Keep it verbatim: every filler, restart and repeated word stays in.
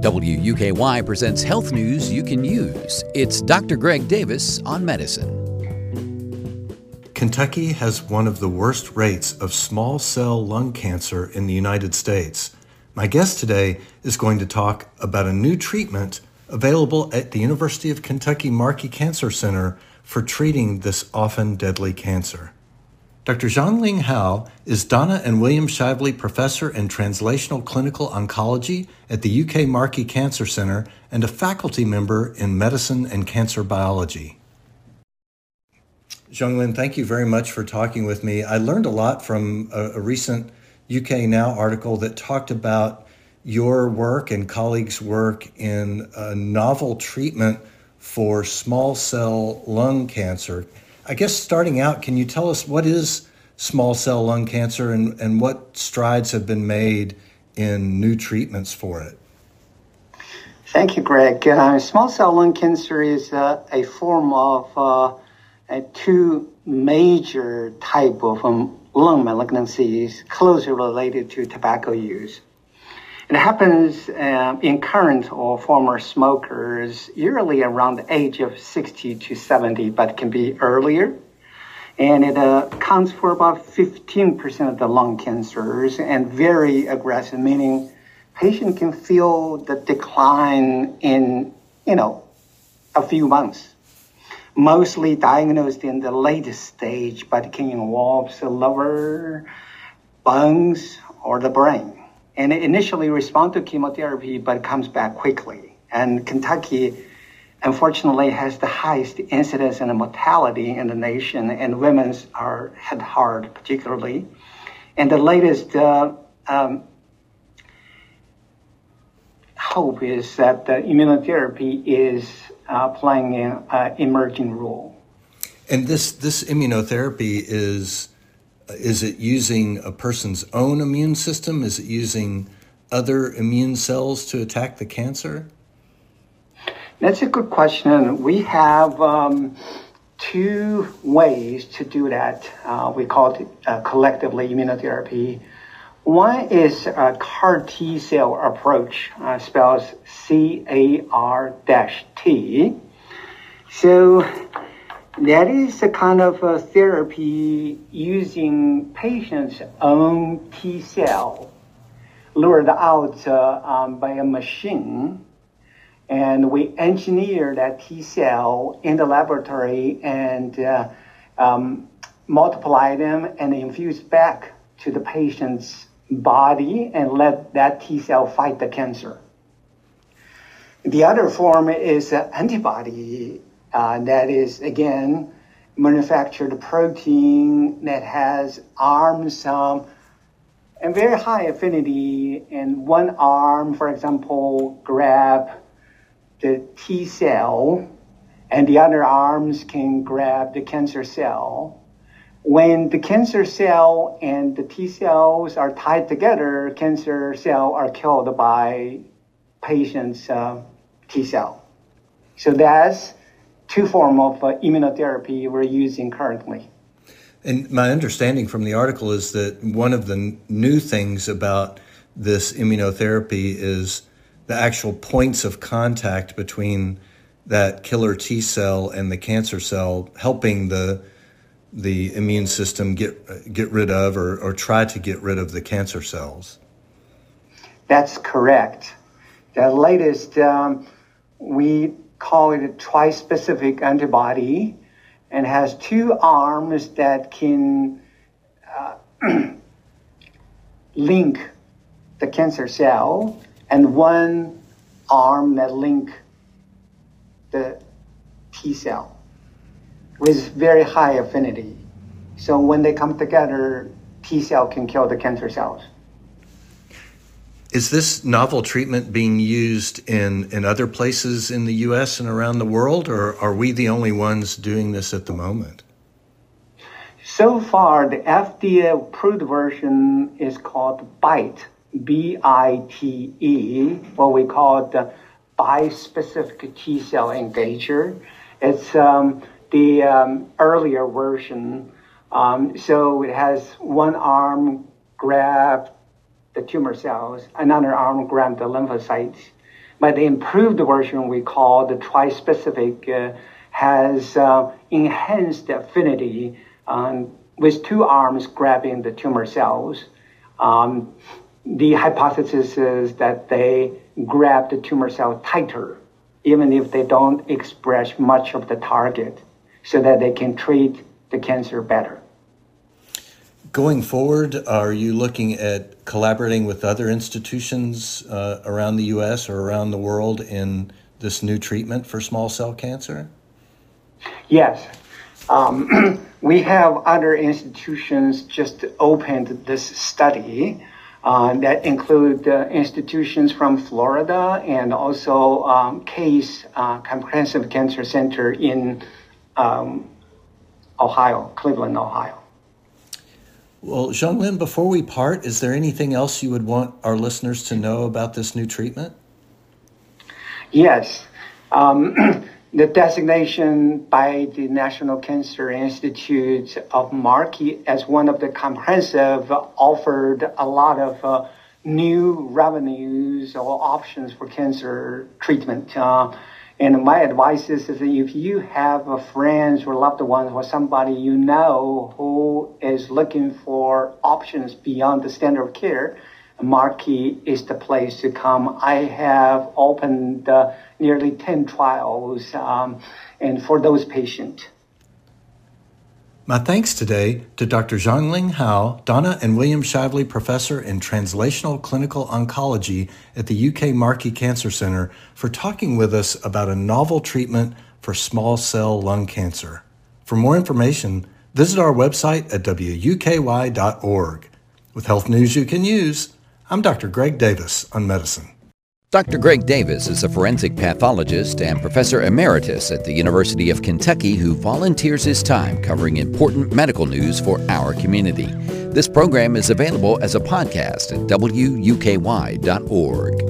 W U K Y presents health news you can use. It's Doctor Greg Davis on medicine. Kentucky has one of the worst rates of small cell lung cancer in the United States. My guest today is going to talk about a new treatment available at the University of Kentucky Markey Cancer Center for treating this often deadly cancer. Doctor Jianling Hao is Donna and William Shively Professor in Translational Clinical Oncology at the U K Markey Cancer Center and a faculty member in Medicine and Cancer Biology. Jianling, thank you very much for talking with me. I learned a lot from a, a recent U K Now article that talked about your work and colleagues' work in a novel treatment for small cell lung cancer. I guess starting out, can you tell us what is small cell lung cancer and, and what strides have been made in new treatments for it? Thank you, Greg. Uh, small cell lung cancer is uh, a form of uh, uh, two major type of um, lung malignancies closely related to tobacco use. It happens uh, in current or former smokers usually around the age of sixty to seventy, but can be earlier. And it uh, accounts for about fifteen percent of the lung cancers and very aggressive, meaning patient can feel the decline in, you know, a few months. Mostly diagnosed in the latest stage, but can involve the liver, bones, or the brain. And it initially responds to chemotherapy, but comes back quickly. And Kentucky, unfortunately, has the highest incidence and mortality in the nation, and women's are hit hard, particularly. And the latest uh, um, hope is that the immunotherapy is uh, playing an uh, emerging role. And this this immunotherapy is. Is it using a person's own immune system? Is it using other immune cells to attack the cancer? That's a good question. We have um, two ways to do that. Uh, we call it uh, collectively immunotherapy. One is a CAR T cell approach, uh, spells C A R T. So that is a kind of a therapy using patient's own T cell, lured out uh, um, by a machine. And we engineer that T cell in the laboratory and uh, um, multiply them and infuse back to the patient's body and let that T cell fight the cancer. The other form is uh, antibody. Uh, that is, again, manufactured protein that has arms um, and very high affinity. And one arm, for example, grab the T cell, and the other arms can grab the cancer cell. When the cancer cell and the T cells are tied together, cancer cells are killed by patient's uh, T cell. So that's two forms of uh, immunotherapy we're using currently. And my understanding from the article is that one of the n- new things about this immunotherapy is the actual points of contact between that killer T cell and the cancer cell, helping the the immune system get get rid of or, or try to get rid of the cancer cells. That's correct. The latest, um, we call it a tri-specific antibody, and has two arms that can uh, link the cancer cell, and one arm that link the T cell with very high affinity. So when they come together, T cell can kill the cancer cells. Is this novel treatment being used in, in other places in the U S and around the world, or are we the only ones doing this at the moment? So far, the F D A-approved version is called BITE, B I T E, what we call the bispecific T cell engager. It's um, the um, earlier version. Um, so it has one arm grab the tumor cells, another arm grab the lymphocytes. But the improved version we call the tri-specific uh, has uh, enhanced affinity um, with two arms grabbing the tumor cells. Um, the hypothesis is that they grab the tumor cell tighter, even if they don't express much of the target, so that they can treat the cancer better. Going forward, are you looking at collaborating with other institutions uh, around the U S or around the world in this new treatment for small cell cancer? Yes. Um, we have other institutions just opened this study uh, that include uh, institutions from Florida and also um, Case uh, Comprehensive Cancer Center in um, Ohio, Cleveland, Ohio. Well, Zhonglin, before we part, is there anything else you would want our listeners to know about this new treatment? Yes. Um, the designation by the National Cancer Institute of Markey as one of the comprehensive offered a lot of uh, new revenues or options for cancer treatment. Uh, And my advice is, is that if you have a friends or loved ones or somebody you know who is looking for options beyond the standard of care, Markey is the place to come. I have opened uh, nearly ten trials um, and for those patients. My thanks today to Doctor Zhonglin Hao, Donna and William Shively Professor in Translational Clinical Oncology at the U K Markey Cancer Center, for talking with us about a novel treatment for small cell lung cancer. For more information, visit our website at w u k y dot org. With health news you can use, I'm Doctor Greg Davis on medicine. Doctor Greg Davis is a forensic pathologist and professor emeritus at the University of Kentucky who volunteers his time covering important medical news for our community. This program is available as a podcast at w u k y dot org.